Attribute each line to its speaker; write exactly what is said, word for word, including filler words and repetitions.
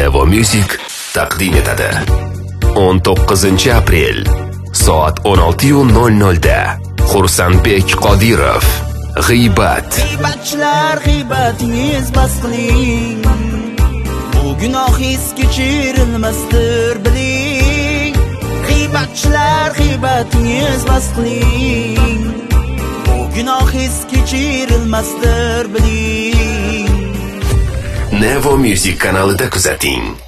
Speaker 1: Nevo Music taqdim etadi. o'n to'qqizinchi aprel soat o'n olti nol nol da Xursandbek Qodirov G'iybat.
Speaker 2: G'iybatchilar g'iybatingiz bas qiling, bu gunoh his kechirilmasdir biling. G'iybatchilar g'iybatingiz bas qiling, bu gunoh his kechirilmasdir biling.
Speaker 1: Nevo Music kanalida kuzating.